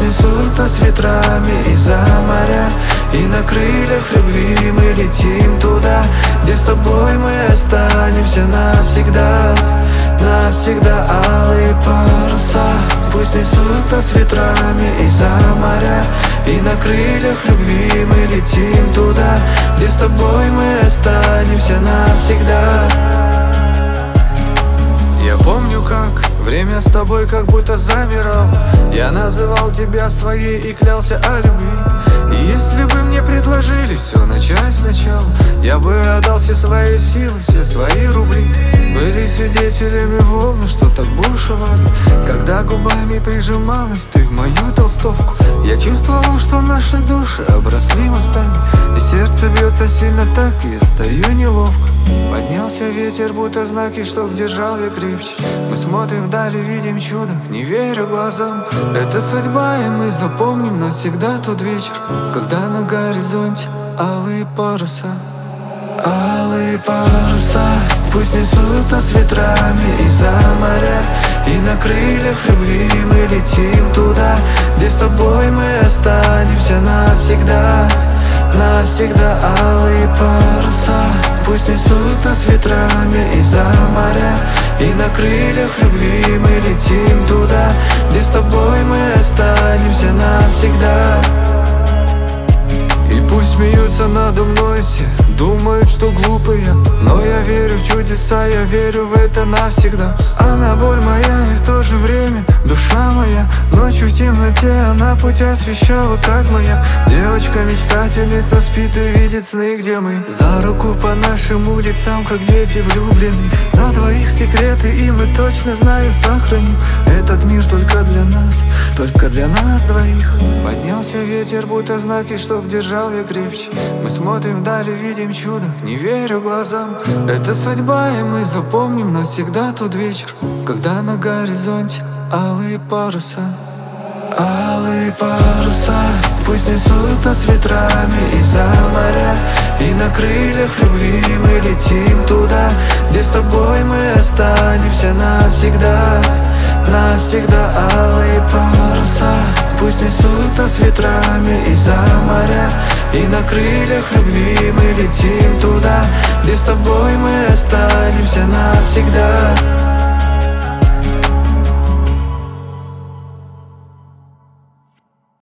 Пусть несут нас ветрами из-за моря, и на крыльях любви мы летим туда, где с тобой мы останемся навсегда. Навсегда алые паруса. Пусть несут нас ветрами из-за моря, и на крыльях любви мы летим туда, где с тобой мы останемся навсегда. Я помню, как время с тобой как будто замирал. Я называл тебя своей и клялся о любви. И если бы мне предложили все начать сначала, я бы отдал все свои силы, все свои рубли. Были свидетелями волны, что так бушевали, когда губами прижималась ты в мою толстовку. Я чувствовал, что наши души обросли мостами, и сердце бьется сильно так, и я стою неловко. Поднялся ветер, будто знаки, чтоб держал я крепче. Мы смотрим вдали, видим чудо, не верю глазам. Это судьба, и мы запомним навсегда тот вечер, когда на горизонте алые паруса. Алые паруса. Пусть несут нас ветрами из-за моря, и на крыльях любви мы летим туда, где с тобой мы останемся навсегда. Навсегда алые паруса. Пусть несут нас ветрами из-за моря, и на крыльях любви мы летим туда, где с тобой мы останемся навсегда. И пусть смеются надо мной все, думают, что глупый я, но я верю в чудеса, я верю в это навсегда. Она боль моя и в то же время душа моя. Ночью в темноте она путь освещала, как маяк. Девочка-мечтательница спит и видит сны, где мы за руку по нашим улицам, как дети влюблены. На двоих секреты, и мы точно, знаю, сохраним этот мир только для нас двоих. Поднялся ветер, будто знаки, чтоб держал я крепче. Мы смотрим вдали, видим чудо, не верю глазам. Это судьба, и мы запомним навсегда тот вечер, когда на горизонте алые паруса. Алые паруса. Пусть несут нас ветрами из-за моря, и на крыльях любви мы летим туда, где с тобой мы останемся навсегда. Навсегда алые паруса. Пусть несут нас ветрами из-за моря, и на крыльях любви мы летим туда, где с тобой мы останемся навсегда.